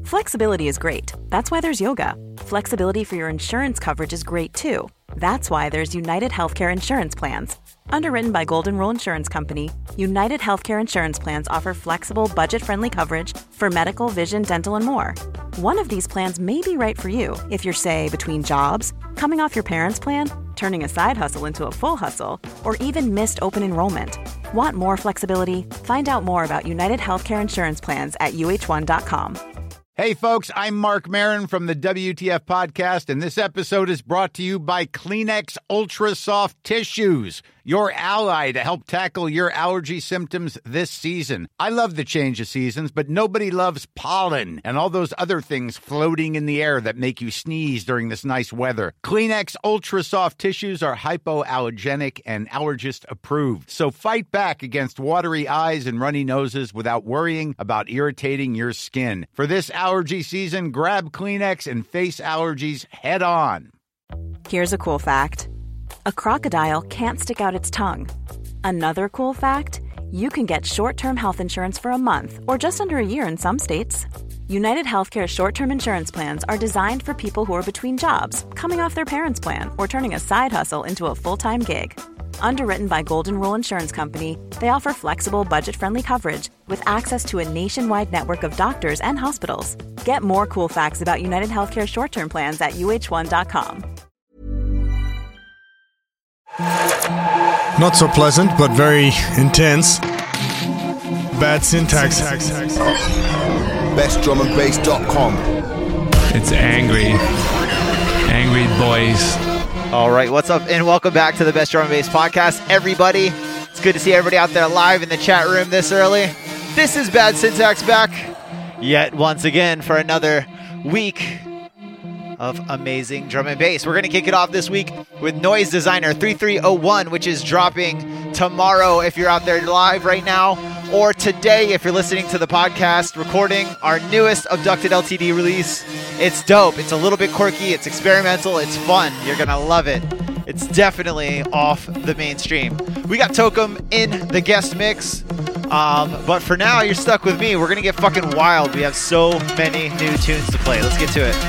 Flexibility is great. That's why there's yoga. Flexibility for your insurance coverage is great too. That's why there's United Healthcare Insurance Plans. Underwritten by Golden Rule Insurance Company, United Healthcare Insurance Plans offer flexible, budget-friendly coverage for medical, vision, dental, and more. One of these plans may be right for you if you're, say, between jobs, coming off your parents' plan, turning a side hustle into a full hustle, or even missed open enrollment. Want more flexibility? Find out more about United Healthcare Insurance Plans at uh1.com. Hey, folks, I'm Mark Maron from the WTF Podcast, and this episode is brought to you by Kleenex Ultra Soft Tissues, your ally to help tackle your allergy symptoms this season. I love the change of seasons, but nobody loves pollen and all those other things floating in the air that make you sneeze during this nice weather. Kleenex Ultra Soft Tissues are hypoallergenic and allergist approved, so fight back against watery eyes and runny noses without worrying about irritating your skin. For this allergy season, grab Kleenex and face allergies head on. Here's a cool fact. A crocodile can't stick out its tongue. Another cool fact, you can get short-term health insurance for a month or just under a year in some states. United Healthcare short-term insurance plans are designed for people who are between jobs, coming off their parents' plan, or turning a side hustle into a full-time gig. Underwritten by Golden Rule Insurance Company, they offer flexible, budget-friendly coverage with access to a nationwide network of doctors and hospitals. Get more cool facts about United Healthcare short-term plans at uh1.com. Not so pleasant, but very intense. Bad syntax. BestDrumAndBass.com. It's angry boys. All right, what's up, and welcome back to the Best Drum and Bass Podcast, everybody. It's good to see everybody out there live in the chat room this early. This is Bad Syntax back yet once again for another week of amazing drum and bass. We're going to kick it off this week with Noise Designer 3301, which is dropping tomorrow if you're out there live right now, or today if you're listening to the podcast, recording our newest Abducted LTD release. It's dope. It's a little bit quirky. It's experimental. It's fun. You're going to love it. It's definitely off the mainstream. We got Tokum in the guest mix. But for now, you're stuck with me. We're going to get fucking wild. We have so many new tunes to play. Let's get to it.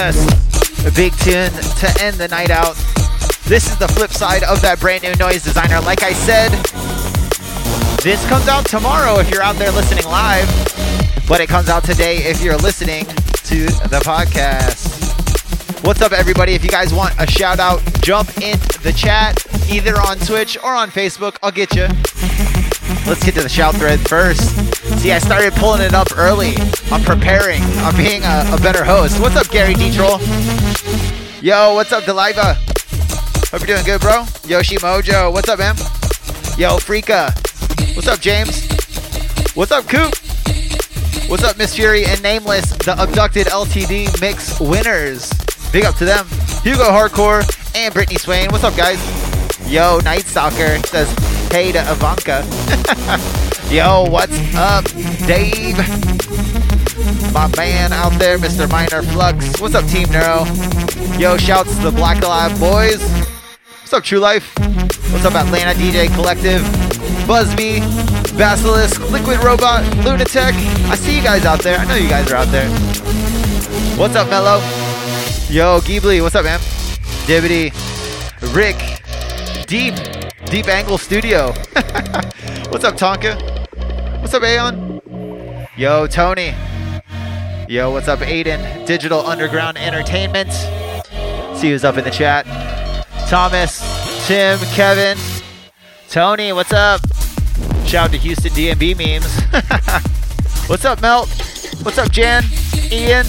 Yes, a big tune to end the night out. This is the flip side of that brand new Noise Designer. Like I said, this comes out tomorrow if you're out there listening live, but it comes out today if you're listening to the podcast. What's up, everybody? If you guys want a shout out, jump in the chat, either on Twitch or on Facebook. I'll get you. Let's get to the shout thread first. See, I started pulling it up early. I'm preparing. I'm being a better host. What's up, Gary D-Troll? Yo, what's up, Deliva? Hope you're doing good, bro. Yoshi Mojo, what's up, man? Yo, Freaka. What's up, James? What's up, Coop? What's up, Miss Fury and Nameless, the Abducted LTD Mix winners. Big up to them. Hugo Hardcore and Brittany Swain. What's up, guys? Yo, Night Stalker says, hey to Ivanka. Yo, what's up, Dave? My man out there, Mr. Minor Flux. What's up, Team Neuro? Yo, shouts to the Black Alive boys. What's up, True Life? What's up, Atlanta DJ Collective? Buzzbee, Basilisk, Liquid Robot, Lunatech. I see you guys out there. I know you guys are out there. What's up, Mello? Yo, Ghibli, what's up, man? Dibbity, Rick, Deep Angle Studio. What's up, Tonka? What's up, Aeon? Yo, Tony. Yo, what's up, Aiden? Digital Underground Entertainment. See who's up in the chat. Thomas, Tim, Kevin, Tony, what's up? Shout out to Houston DMB memes. What's up, Melt? What's up, Jan? Ian?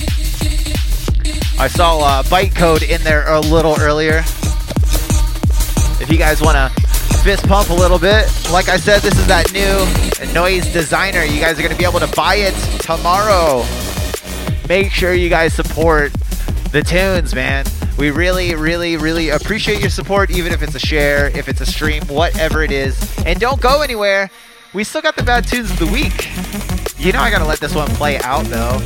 I saw bytecode in there a little earlier. If you guys want to fist pump a little bit, like I said, this is that new Noise Designer. You guys are going to be able to buy it tomorrow. Make sure you guys support the tunes, man. We really, really, really appreciate your support, even if it's a share, if it's a stream, whatever it is. And don't go anywhere. We still got the bad tunes of the week. You know I got to let this one play out, though.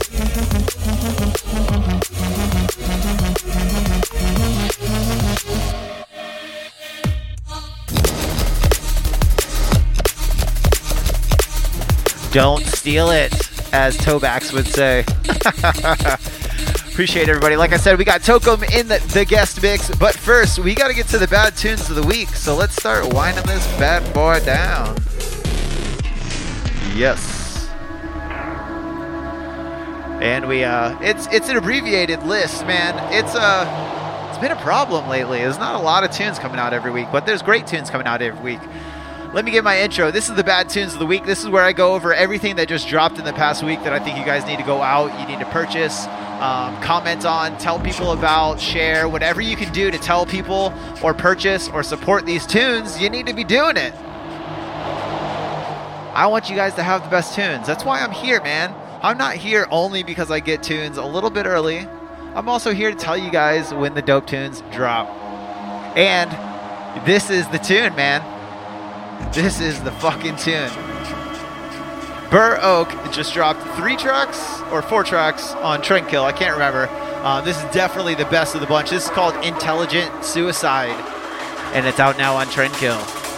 Don't steal it, as Tobax would say. Appreciate everybody. Like I said, we got Tokum in the guest mix, but first we got to get to the bad tunes of the week. So let's start winding this bad boy down. Yes. And we it's an abbreviated list, man. It's been a problem lately. There's not a lot of tunes coming out every week, but there's great tunes coming out every week. Let me give my intro. This is the bad tunes of the week. This is where I go over everything that just dropped in the past week that I think you guys need to go out, you need to purchase, comment on, tell people about, share, whatever you can do to tell people or purchase or support these tunes, you need to be doing it. I want you guys to have the best tunes. That's why I'm here, man. I'm not here only because I get tunes a little bit early. I'm also here to tell you guys when the dope tunes drop. And this is the tune, man. This is the fucking tune. Burr Oak just dropped 3 tracks or 4 tracks on Trendkill. I can't remember. This is definitely the best of the bunch. This is called Intelligent Suicide, and it's out now on Trendkill.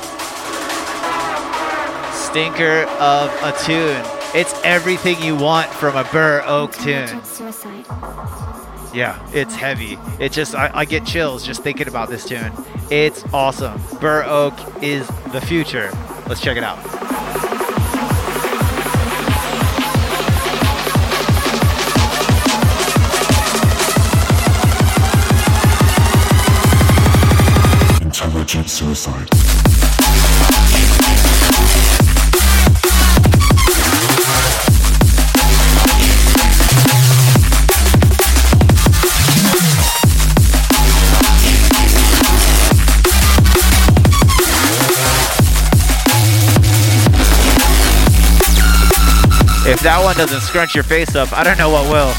Stinker of a tune. It's everything you want from a Burr Oak tune. Yeah, it's heavy. It just, I get chills just thinking about this tune. It's awesome. Burr Oak is the future. Let's check it out. Intelligent Suicide. If that one doesn't scrunch your face up, I don't know what will.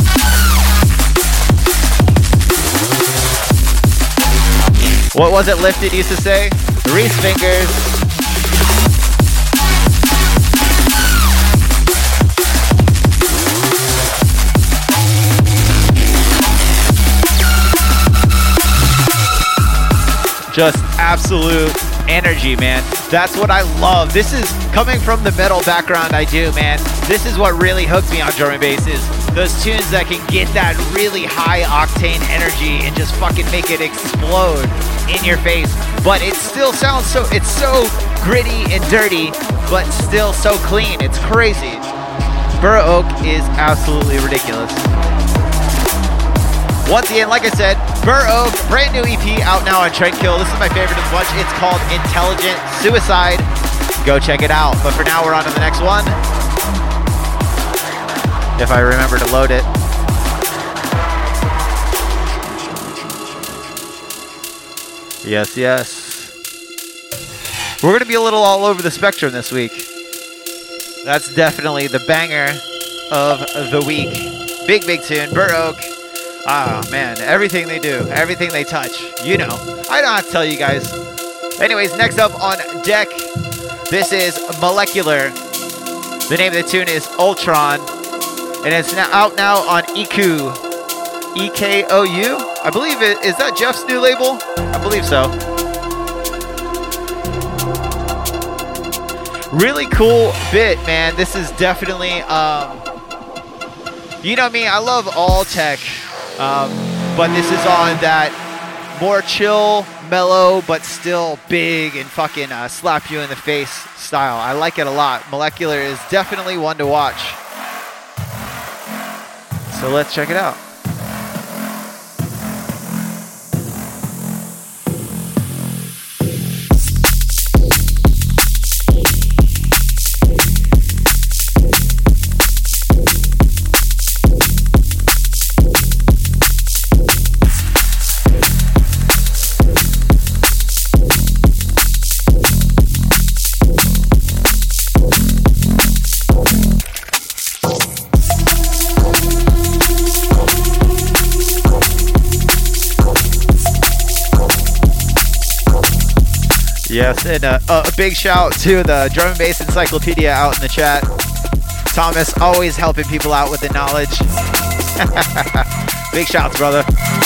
What was it Lifted used to say? Reese fingers. Just absolute energy, man. That's what I love. This is coming from the metal background I do, man. This is what really hooks me on drum and bass, is those tunes that can get that really high octane energy and just fucking make it explode in your face. But it still sounds so gritty and dirty, but still so clean. It's crazy. Burr Oak is absolutely ridiculous. Once again, like I said, Burr Oak, brand new EP out now on Trendkill. This is my favorite of the bunch. It's called Intelligent Suicide. Go check it out. But for now, we're on to the next one. If I remember to load it. Yes, yes. We're going to be a little all over the spectrum this week. That's definitely the banger of the week. Big, big tune. Burr Oak. Ah, man, everything they do, everything they touch, you know. I don't have to tell you guys. Anyways, next up on deck, this is Molecular. The name of the tune is Ultron, and it's now out now on EKOU. EKOU? I believe it. Is that Jeff's new label? I believe so. Really cool bit, man. This is definitely, you know me, I love all tech. But this is on that more chill, mellow, but still big and fucking slap you in the face style. I like it a lot. Molecular is definitely one to watch. So let's check it out. Yes, and a big shout to the Drum and Bass Encyclopedia out in the chat. Thomas, always helping people out with the knowledge. Big shouts, brother.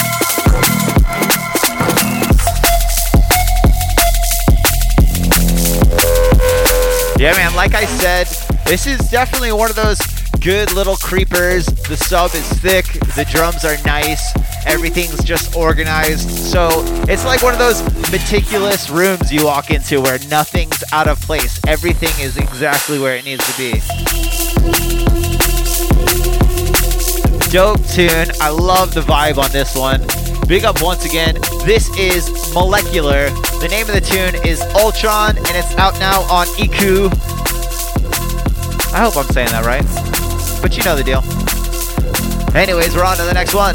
Yeah, man, like I said, this is definitely one of those good little creepers. The sub is thick, the drums are nice, everything's just organized. So it's like one of those meticulous rooms you walk into where nothing's out of place. Everything is exactly where it needs to be. Dope tune. I love the vibe on this one. Big up once again. This is Molecular. The name of the tune is Ultron, and it's out now on EKOU. I hope I'm saying that right, but you know the deal. Anyways, we're on to the next one.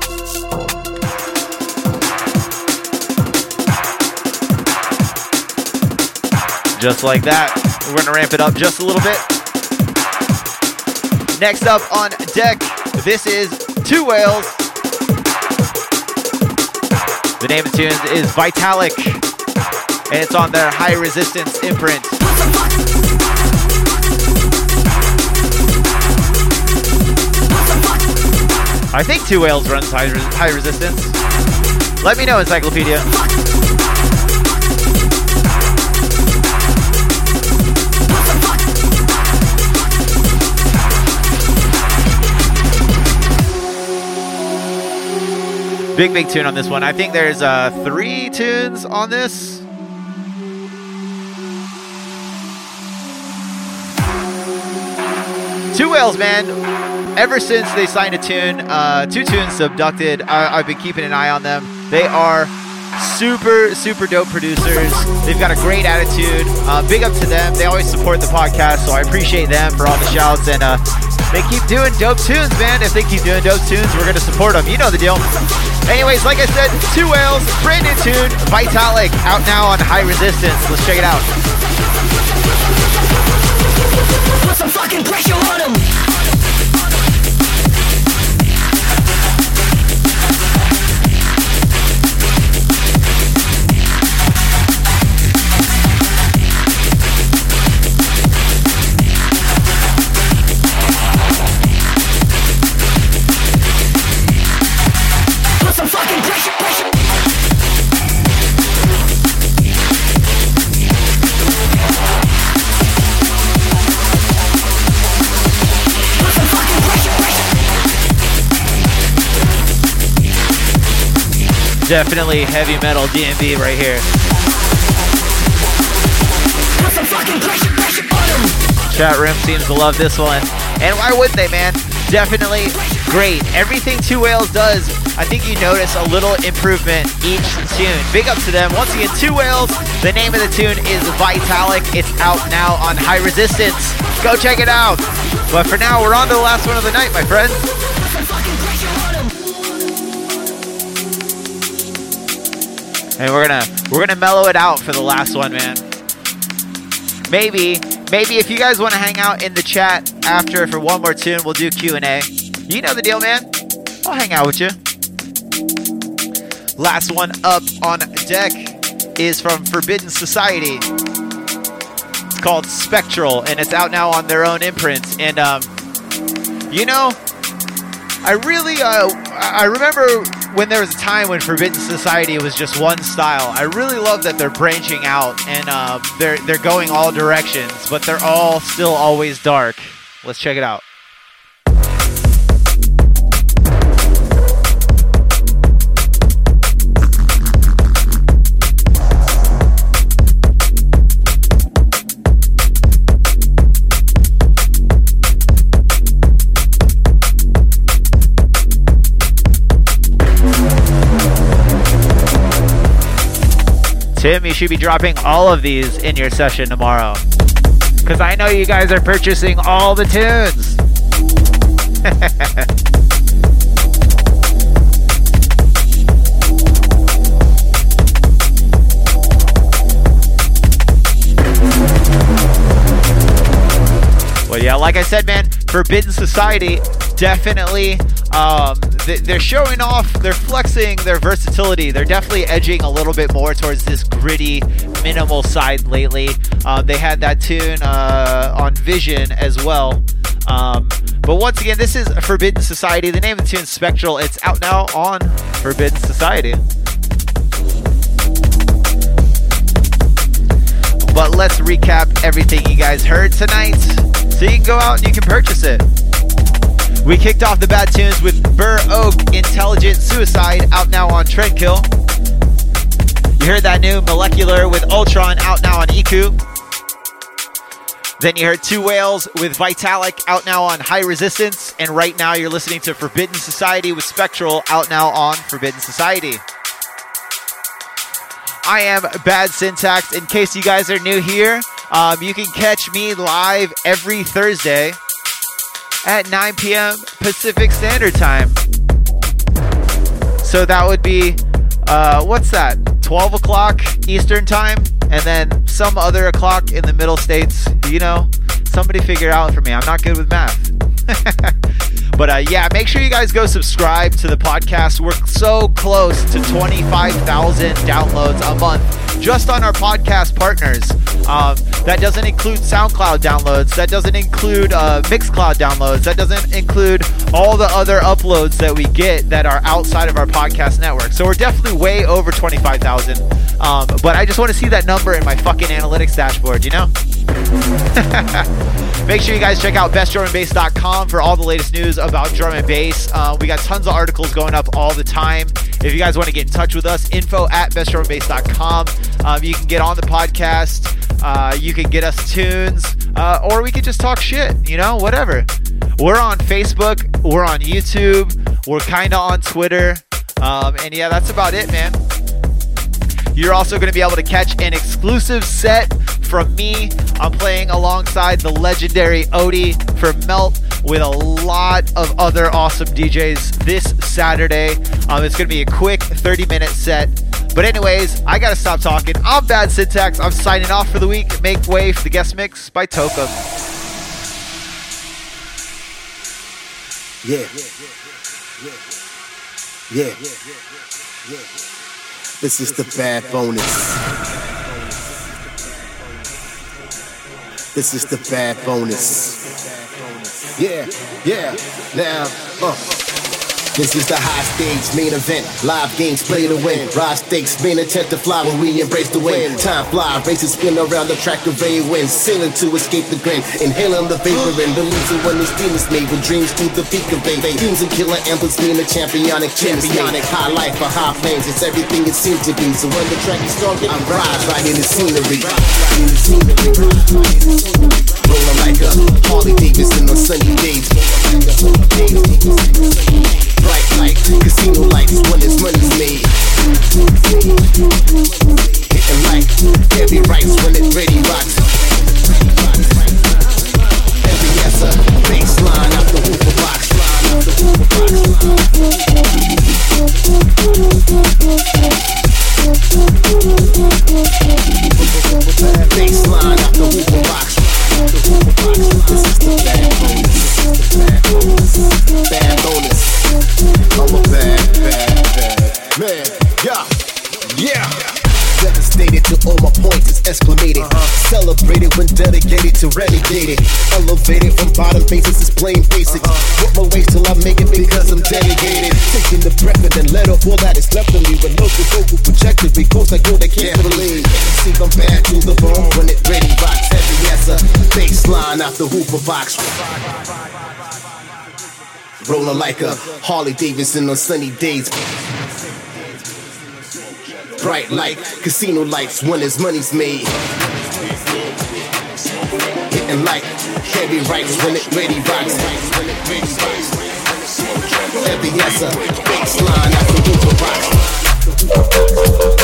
Just like that, we're gonna ramp it up just a little bit. Next up on deck, this is Two Whales. The name of the tune is Vitalic, and it's on their High Resistance imprint. I think Two Whales runs high resistance. Let me know, Encyclopedia. Big tune on this one. I think there's 3 tunes on this. Two Whales, man. Ever since they signed a tune, 2 tunes, Abducted, I've been keeping an eye on them. They are super dope producers. They've got a great attitude. Big up to them. They always support the podcast, so I appreciate them for all the shouts. And they keep doing dope tunes, man. If they keep doing dope tunes, we're going to support them. You know the deal. Anyways, like I said, Two Whales, brand new tune, Vitalic, out now on High Resistance. Let's check it out. Put some fucking pressure on them. Definitely heavy metal DMV right here. Put some fucking pressure on 'em. Chat room seems to love this one. And why wouldn't they, man? Definitely great. Everything Two Whales does, I think you notice a little improvement each tune. Big up to them. Once again, Two Whales. The name of the tune is Vitalic. It's out now on High Resistance. Go check it out. But for now, we're on to the last one of the night, my friends. Put some fucking pressure on 'em. And we're gonna mellow it out for the last one, man. Maybe if you guys want to hang out in the chat after for one more tune, we'll do Q&A. You know the deal, man. I'll hang out with you. Last one up on deck is from Forbidden Society. It's called Spectral, and it's out now on their own imprint. And you know, I really I remember when there was a time when Forbidden Society was just one style. I really love that they're branching out and they're going all directions, but they're all still always dark. Let's check it out. Tim, you should be dropping all of these in your session tomorrow. Because I know you guys are purchasing all the tunes. Well, yeah, like I said, man, Forbidden Society definitely, they're showing off, they're flexing their versatility. They're definitely edging a little bit more towards this gritty, minimal side lately. They had that tune on Vision as well. But once again, this is Forbidden Society. The name of the tune is Spectral. It's out now on Forbidden Society. But let's recap everything you guys heard tonight so you can go out and you can purchase it. We kicked off the bad tunes with Burr Oak, Intelligent Suicide, out now on Treadkill. You heard that new Molecular with Ultron, out now on Iku. Then you heard Two Whales with Vitalic, out now on High Resistance. And right now you're listening to Forbidden Society with Spectral, out now on Forbidden Society. I am Bad Syntax. In case you guys are new here, you can catch me live every Thursday at 9 p.m. Pacific Standard Time. So that would be, what's that? 12 o'clock Eastern Time, and then some other o'clock in the middle states. You know, somebody figure it out for me. I'm not good with math. But yeah, make sure you guys go subscribe to the podcast. We're so close to 25,000 downloads a month just on our podcast partners. That doesn't include SoundCloud downloads. That doesn't include Mixcloud downloads. That doesn't include all the other uploads that we get that are outside of our podcast network. So we're definitely way over 25,000. But I just want to see that number in my fucking analytics dashboard, you know? Make sure you guys check out bestdrumandbass.com for all the latest news about drum and bass. We got tons of articles going up all the time. If you guys want to get in touch with us, info@bestdrumandbass.com. You can get on the podcast. You can get us tunes, or we could just talk shit, you know, whatever. We're on Facebook. We're on YouTube. We're kind of on Twitter. And yeah, that's about it, man. You're also going to be able to catch an exclusive set from me. I'm playing alongside the legendary Odie from Melt with a lot of other awesome DJs this Saturday. It's going to be a quick 30-minute set. But anyways, I got to stop talking. I'm Bad Syntax. I'm signing off for the week. Make way for the guest mix by Tokum. Yeah. This is the bad bonus. This is the bad bonus. Yeah. Now, This is the high stage main event. Live games play to win. Rise stakes, main intent to fly when we embrace the wind. Time fly, races spin around the track of very wind. Sailing to escape the grin, inhaling the vapor and releasing when this team is made with dreams to the peak of they. Dreams and killer ambulance mean a championic. High life for high planes, it's everything it seems to be. So when the track is started, I rise right in the scenery. Rolling like a Harley Davidson on sunny days. Bright light, casino lights when this money's made. Hitting like heavy rights when it ready rocks. Heavy yes, baseline off the hooper box. Baseline off the hooper box. This is the bad bonus. Bad bonus. I'm a bad man. Yeah. Devastated to all my points is exclamated. Celebrated when dedicated to renegated. Elevated from bottom faces is plain basic. Work my ways till I make it because I'm dedicated. Taking the breath and then let off all that is left of me. With no vocal projected because I go that can't believe. See I'm bad to the bone when it ready rocks. Heavy as a baseline off the hooper box. Rolling like a Harley Davidson on sunny days. Bright light, casino lights when his money's made. Hitting like heavy rights when it ready rocks. Heavy as a baseline off the hooper box.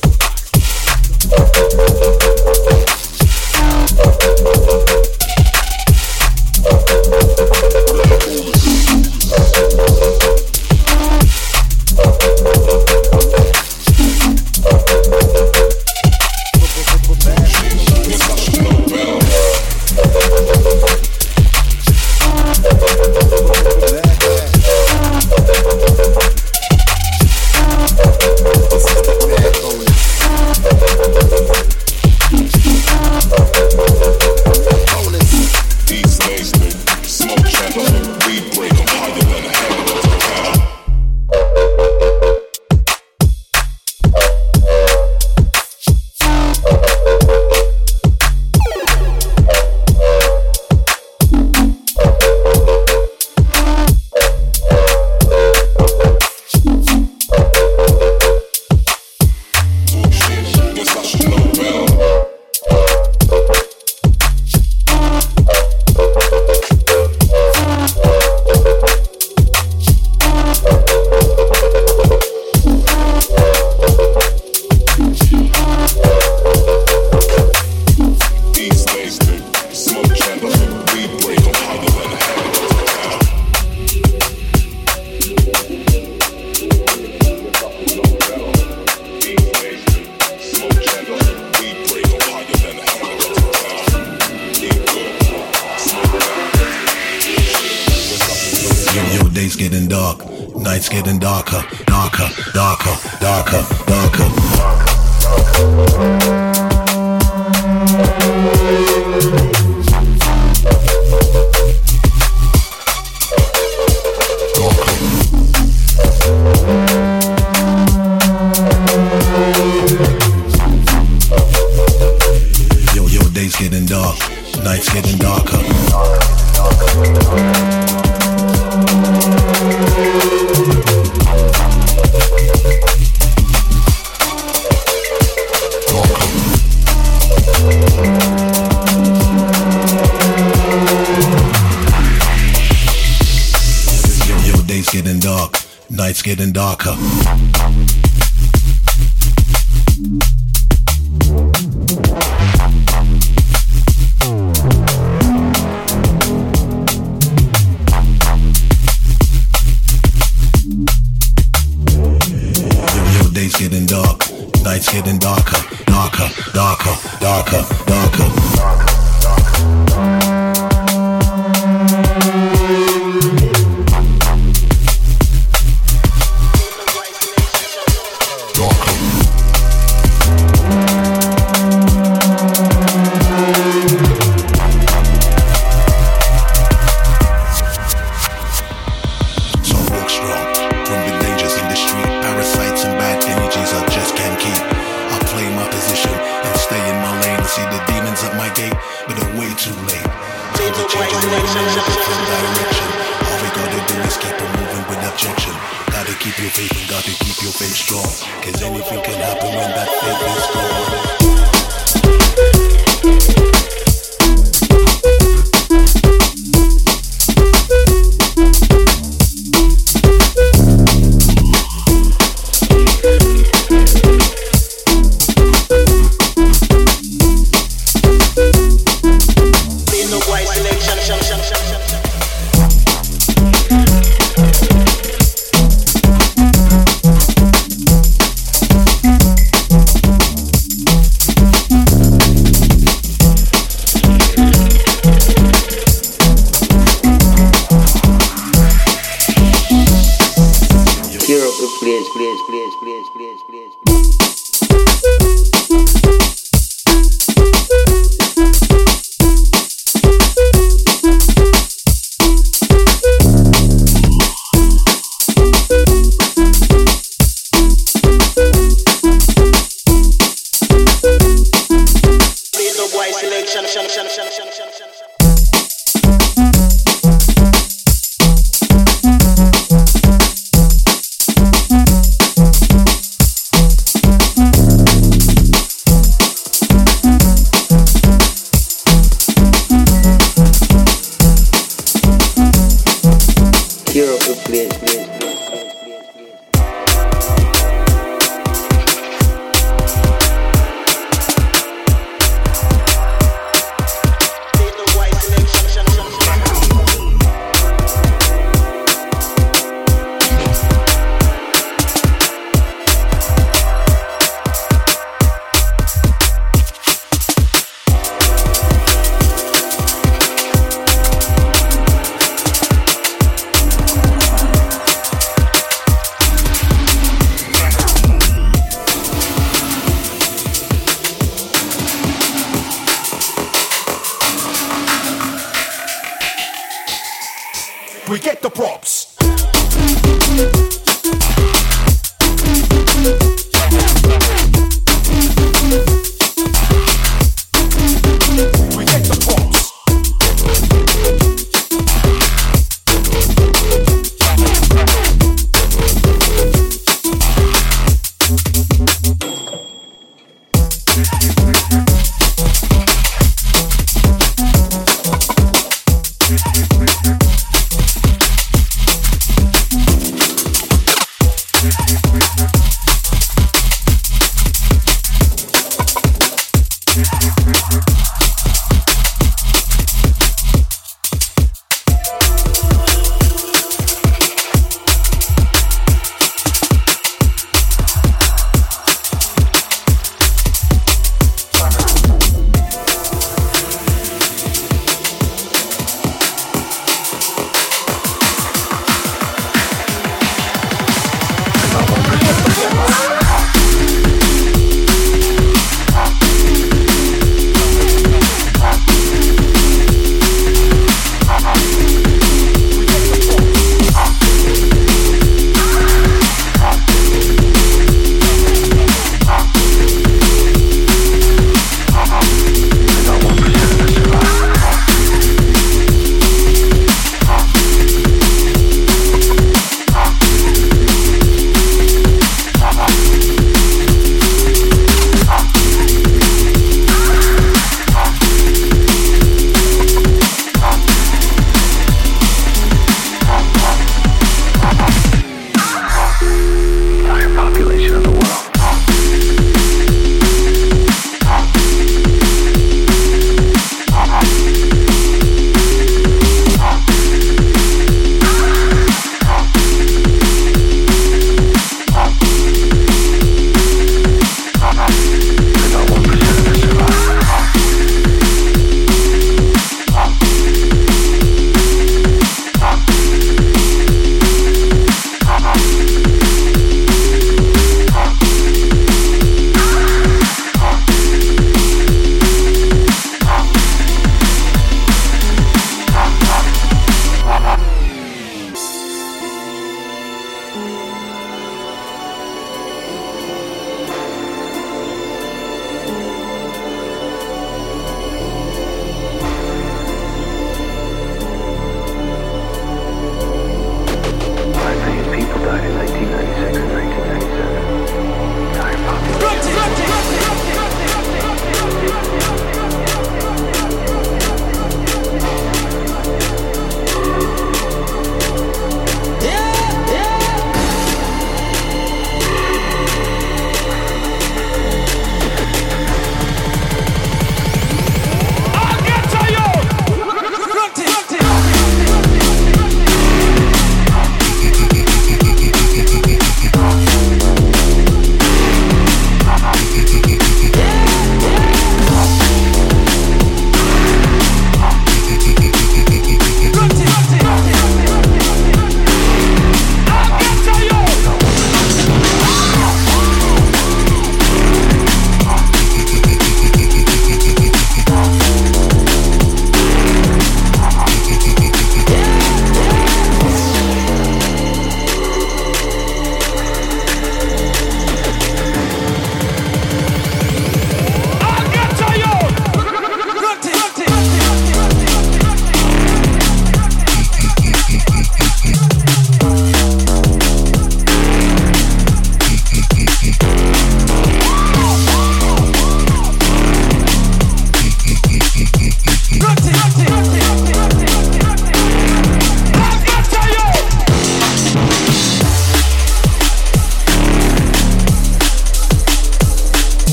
Days getting dark, nights getting darker, darker, darker, darker, darker. Your days getting dark, nights getting darker. Your days getting dark, nights getting darker. Days getting dark, nights getting darker, darker, darker, darker, darker. So walk strong. keep your faith and gotta keep your faith strong. Cause anything can happen when that faith is gone. We get the props. We get the props.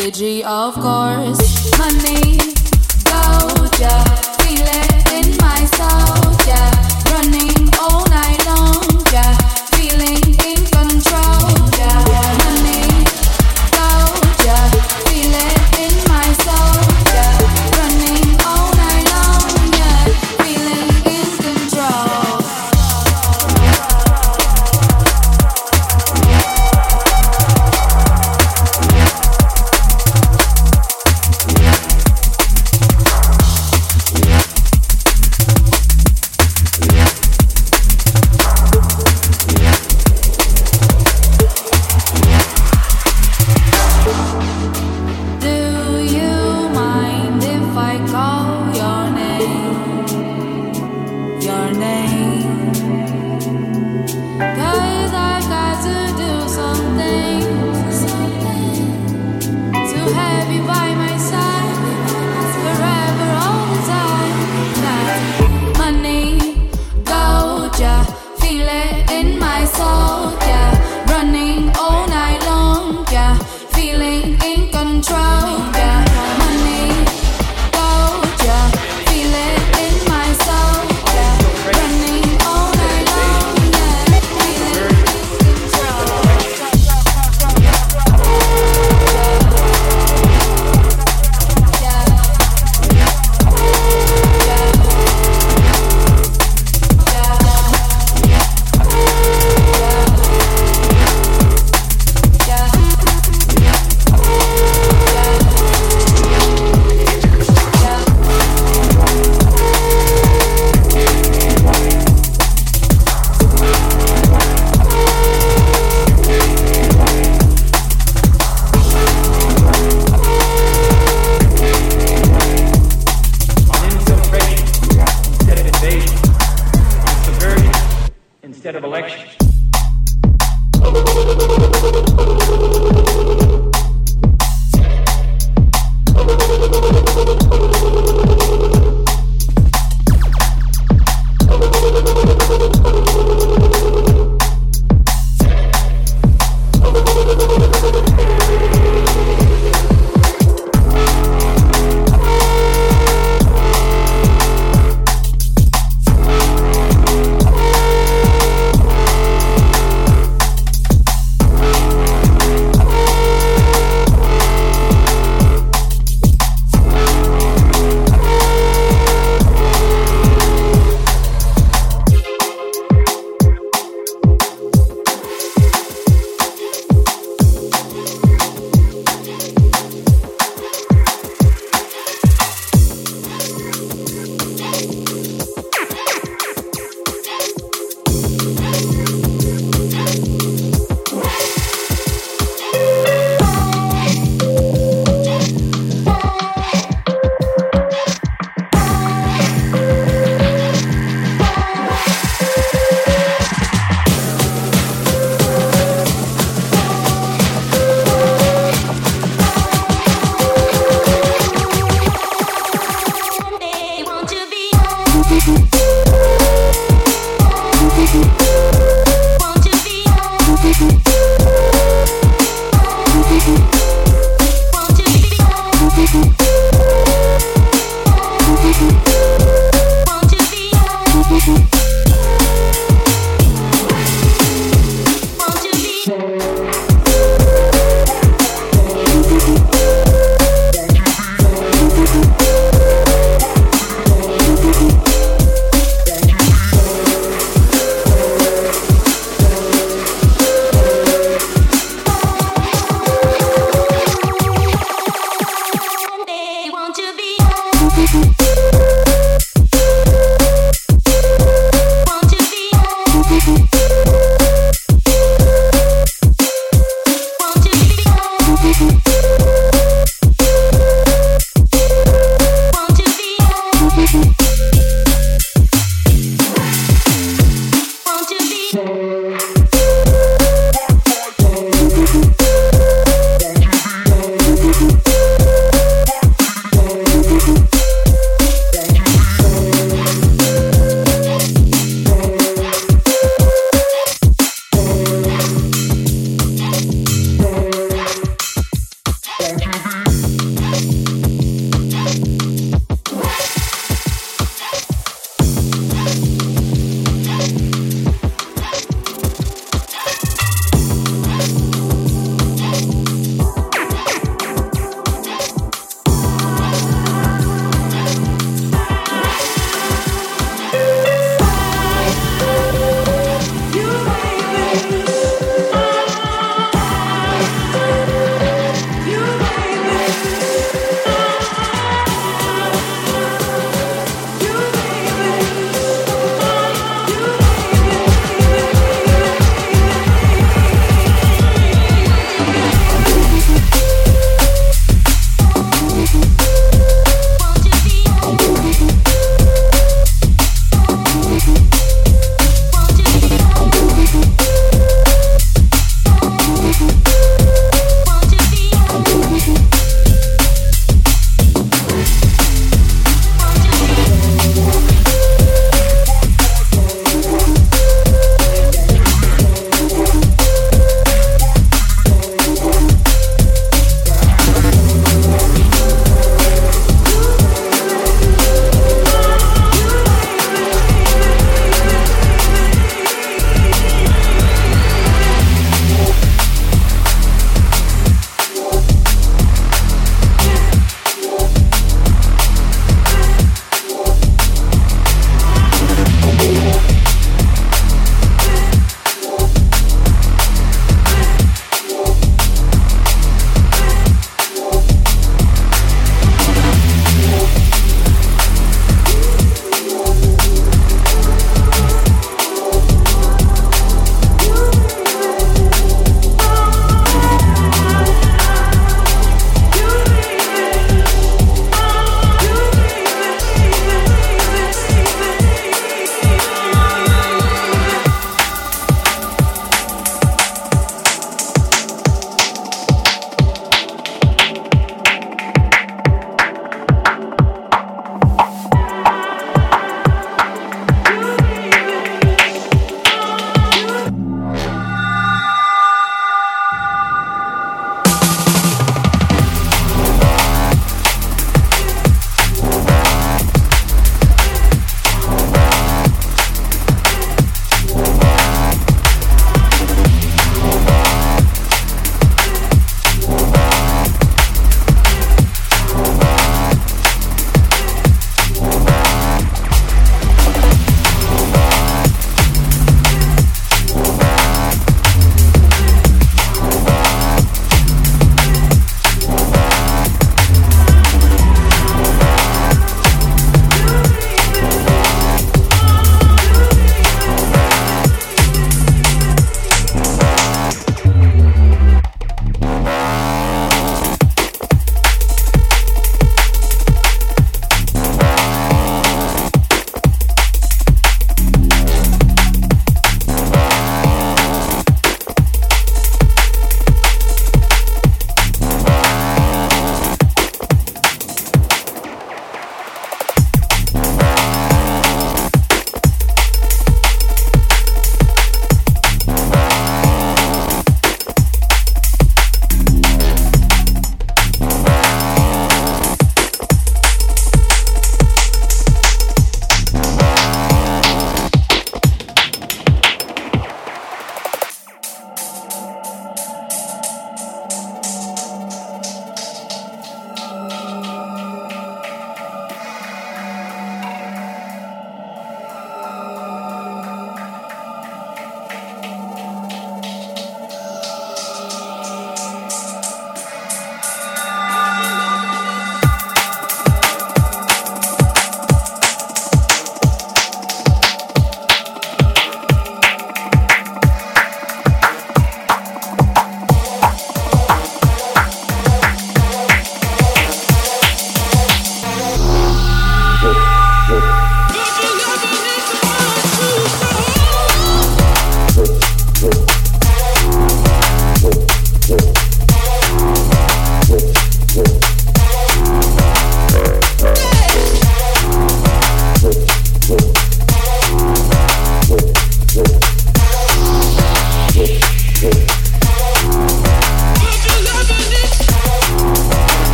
Digi, of course. Money, Doja, feel it in my soul, yeah. Running all night long, yeah. Feeling in control, yeah. Money, Doja, feel it in my soul, yeah. Running all night long, yeah. Feeling in control. Instead of elections.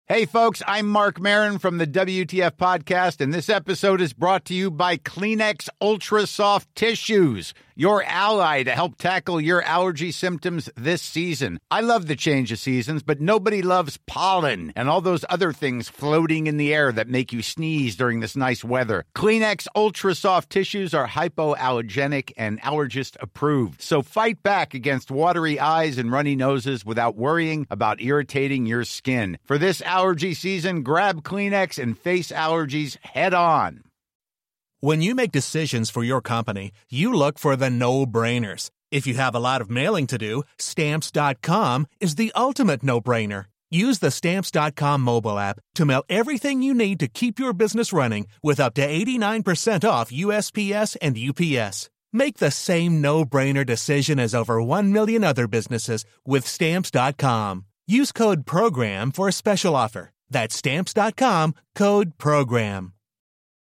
Hey folks, I'm Mark Maron from the WTF Podcast, and this episode is brought to you by Kleenex Ultra Soft Tissues, your ally to help tackle your allergy symptoms this season. I love the change of seasons, but nobody loves pollen and all those other things floating in the air that make you sneeze during this nice weather. Kleenex Ultra Soft Tissues are hypoallergenic and allergist approved, so fight back against watery eyes and runny noses without worrying about irritating your skin. For this allergy season, grab Kleenex and face allergies head on. When you make decisions for your company, you look for the no-brainers. If you have a lot of mailing to do, Stamps.com is the ultimate no-brainer. Use the Stamps.com mobile app to mail everything you need to keep your business running with up to 89% off USPS and UPS. Make the same no-brainer decision as over 1 million other businesses with Stamps.com. Use code PROGRAM for a special offer. That's Stamps.com, code PROGRAM.